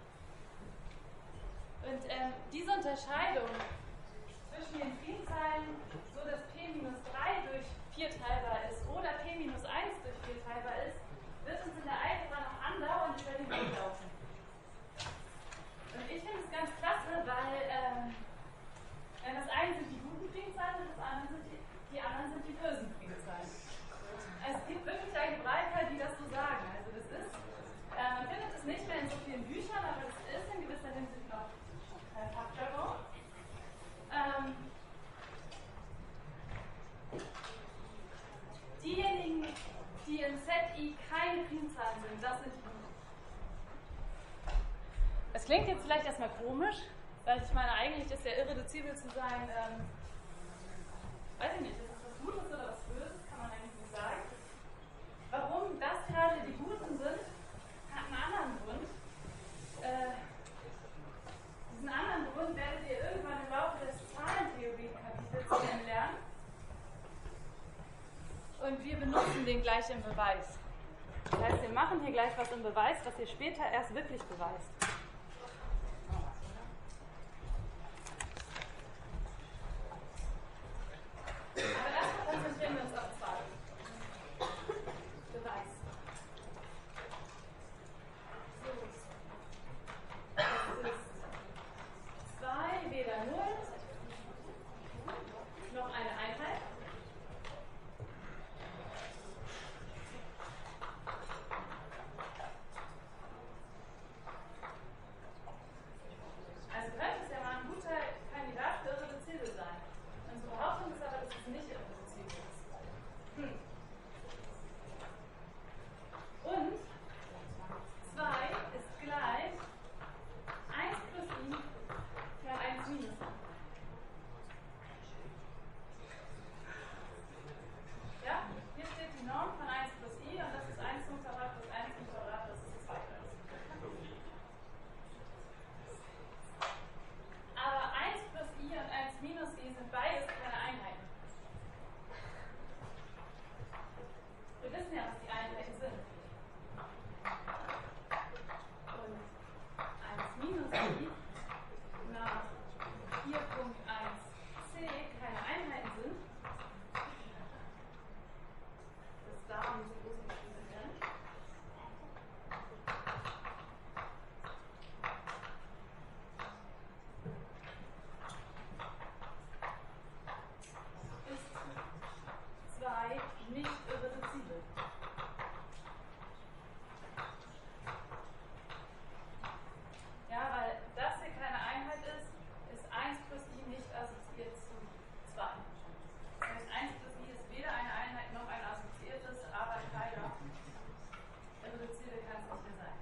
Und diese Unterscheidung zwischen den Primzahlen, so dass P minus 3 durch 4 teilbar ist oder P minus 1 durch 4 teilbar ist, wird uns in der Algebra noch andauernd über den Weg laufen. Und ich finde es ganz klasse, weil das eine sind die guten Primzahlen und das andere sind die anderen sind die bösen Primzahlen. Es gibt wirklich Algebraiker, die das so sagen. Also das ist, man findet es nicht mehr in so vielen Büchern, aber das ist in gewisser Hinsicht noch Fachjargon. Diejenigen, die in ZI keine Primzahlen sind, das sind die guten. Es klingt jetzt vielleicht erstmal komisch, weil ich meine, eigentlich ist ja irreduzibel zu sein, weiß ich nicht, ist es was Gutes oder was Böses, kann man eigentlich nicht sagen. Warum das gerade die Guten sind, hat einen anderen Grund. den gleich im Beweis. Das heißt, wir machen hier gleich was im Beweis, was ihr später erst wirklich beweist. Aber erstmal konzentrieren wir uns auf 2. Beweis. So. Das ist 2 weder 0, noch eine Einheit. Also könnte es ja mal ein guter Kandidat für irreduzibel sein. Unsere Behauptung ist aber, dass es nicht irreduzibel ist. Und 2 ist gleich 1 plus i für 1 minus i. Ja, hier steht die Norm von 1 plus i und das ist 1 zum Quadrat plus 1 zum Quadrat, das ist 2. Aber 1 plus i und 1 minus i sind beides keine Einheiten. Wir wissen ja, was die Einheiten sind. Und 1 minus i nach 4.1c keine Einheiten sind, das darum so groß geschrieben werden. Ist 2 nicht irreduzibel. Ja, weil das hier keine Einheit ist, ist 1 plus i nicht assoziiert zu 2. Das heißt, 1 plus i ist weder eine Einheit noch ein assoziiertes, aber keiner. Irreduzibel kann es nicht mehr sein.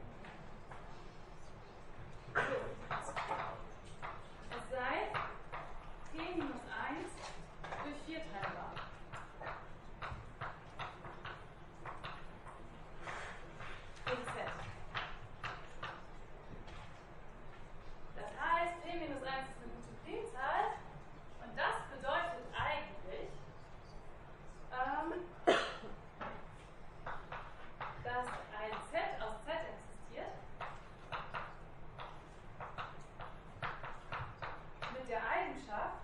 So. Es sei t minus 1 durch 4 teilbar. In Z. Das heißt, p minus 1 ist eine gute Primzahl und das bedeutet eigentlich, dass ein Z aus Z existiert mit der Eigenschaft,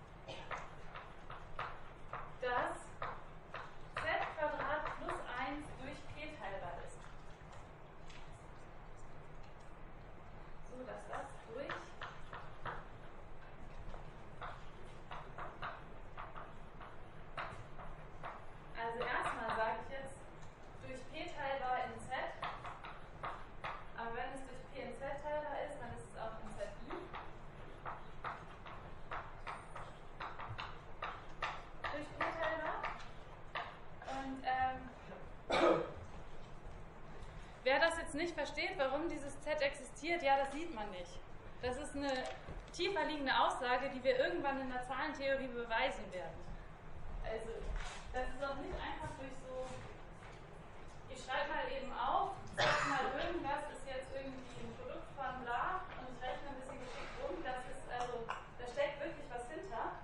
dass z² plus 1 durch p teilbar ist. So, dass das durch also erstmal sage ich jetzt durch p teilbar in z, aber wenn es durch p in z teilbar ist, dann ist es auch in zi. Durch p teilbar. Und wer das jetzt nicht versteht, warum dieses z existiert, ja, das sieht man nicht. Das ist eine tiefer liegende Aussage, die wir irgendwann in der Zahlentheorie beweisen werden. Also, das ist auch nicht einfach durch so, ich schreibe mal eben auf, sag mal irgendwas ist jetzt irgendwie ein Produkt von bla und ich rechne ein bisschen geschickt rum, das ist also, da steckt wirklich was hinter.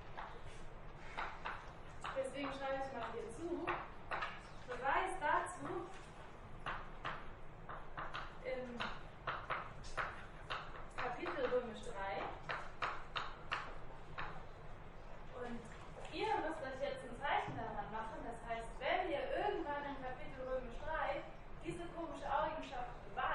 Deswegen schreibe ich mal hier zu. Beweis dazu im Kapitel Römisch 3. Und ihr müsst euch jetzt ein Zeichen daran machen. Das heißt, wenn ihr irgendwann im Kapitel Römisch 3 diese komische Eigenschaft beweist,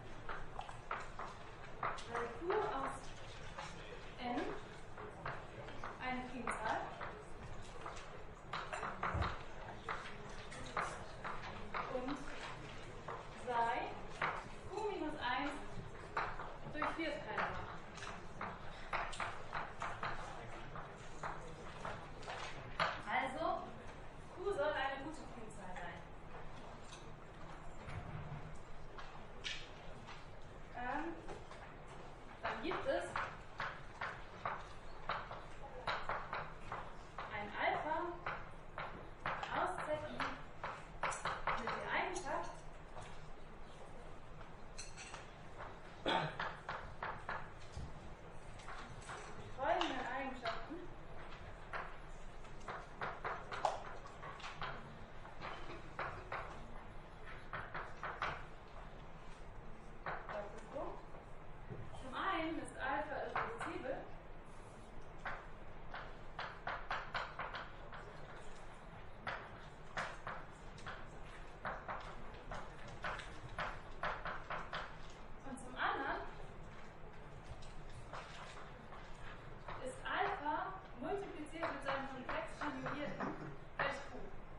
mit seinem komplex konjugierten gleich Q.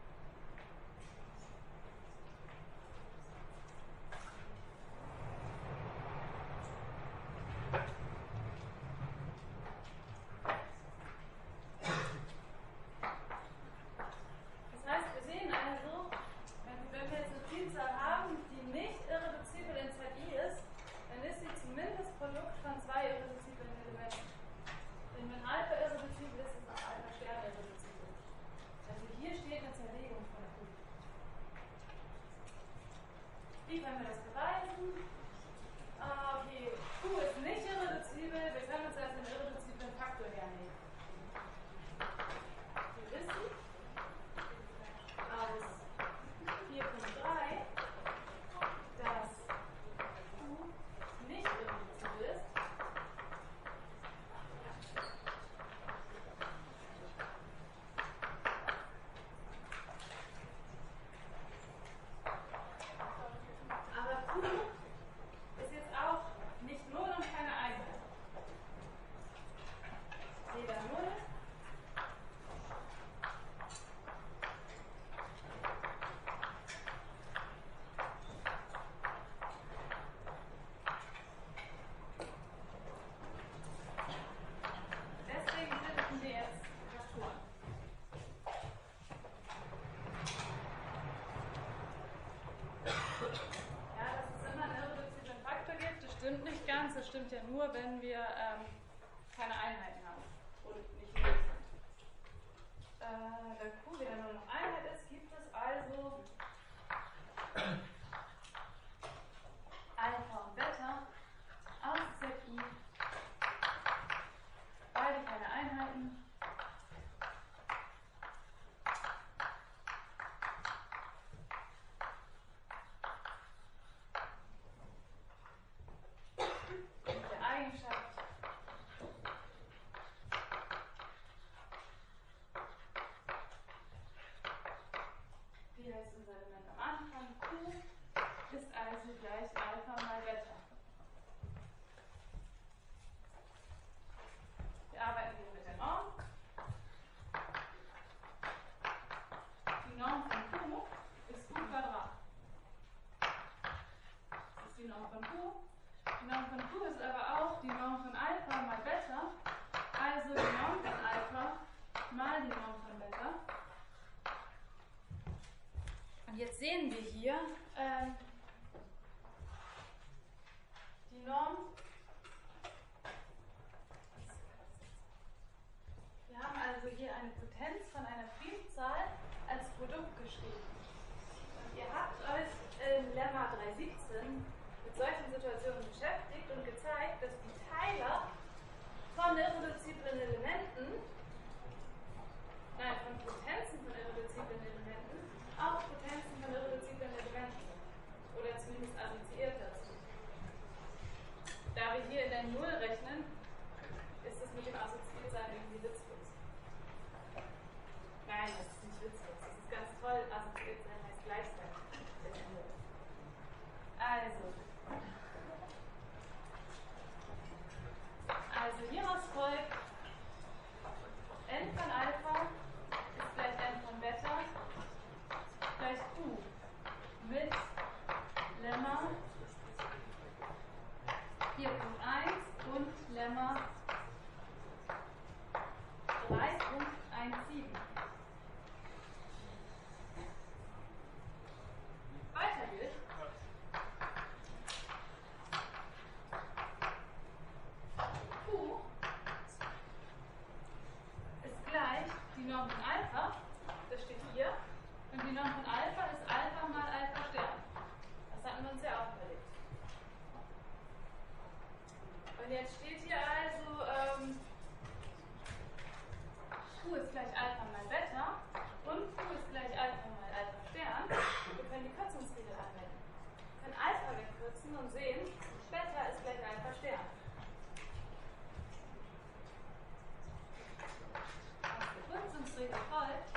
Das heißt, wir sehen also, wenn wir jetzt eine Vielzahl haben, die nicht irreduzibel in ZI ist, dann ist sie zumindest Produkt von zwei irreduziblen Elementen. Denn wenn Alpha irreduzibel ist, ist auch Alpha Stern irreduzibel. Also hier steht eine Zerlegung von Q. Wie können wir das beweisen? Okay, Q ist nicht irreduzibel, wir können uns also einen irreduziblen Faktor hernehmen. Wir wissen aus 4.3, dass Q nicht irreduzibel ist. Aber Q ist jetzt auch nicht 0 und keine Einheit. Weder 0 deswegen finden wir jetzt Faktoren. Ja, dass es immer einen irreduziblen Faktor gibt, das stimmt nicht ganz. Das stimmt ja nur, wenn wir keine Einheiten haben und nicht null sind. Da Q wieder nur noch Einheit ist, gibt es also Alpha und Beta aus ZI, beide keine Einheiten. Mit der Eigenschaft wie heißt unser Element am Anfang? Q ist also gleich Alpha mal Beta. Wir arbeiten hier mit der Norm. Die Norm von Q ist Q Quadrat. Das ist die Norm von Q. Die Norm von Q ist aber auch die Norm von Alpha mal Beta. Also die Norm von Alpha mal die Norm von Beta. Und jetzt sehen wir hier die Norm. Wir haben also hier eine Potenz von einer Primzahl als Produkt geschrieben. Und ihr habt euch in Lemma 317 mit solchen Situationen beschäftigt und gezeigt, dass die Teiler von irreduziblen Elementen, von Potenzen von irreduziblen Elementen, auch Potenzen von irreduziblen Elementen sind. Oder zumindest assoziiert dazu. Da wir hier in der Null rechnen, ist es mit dem Assoziiertsein irgendwie witzlos. Nein, das ist nicht witzlos. Das ist ganz toll. Assoziiertsein heißt gleich sein. Also hieraus folgt, n von Alpha ist gleich n von Beta gleich Q mit Lemma 4.1 und Lemma 3.17. Weiter gilt, Q ist gleich die Norm von Alpha, das steht hier, und die Norm von Alpha ist Alpha mal Alpha Stern. Das hatten wir uns ja auch überlegt. Und jetzt steht hier also, Q ist gleich Alpha mal Beta und Q ist gleich Alpha mal Alpha Stern. Wir können die Kürzungsregel anwenden. Wir können Alpha wegkürzen und sehen, Beta ist gleich Alpha Stern. Aus der Kürzungsregel folgt,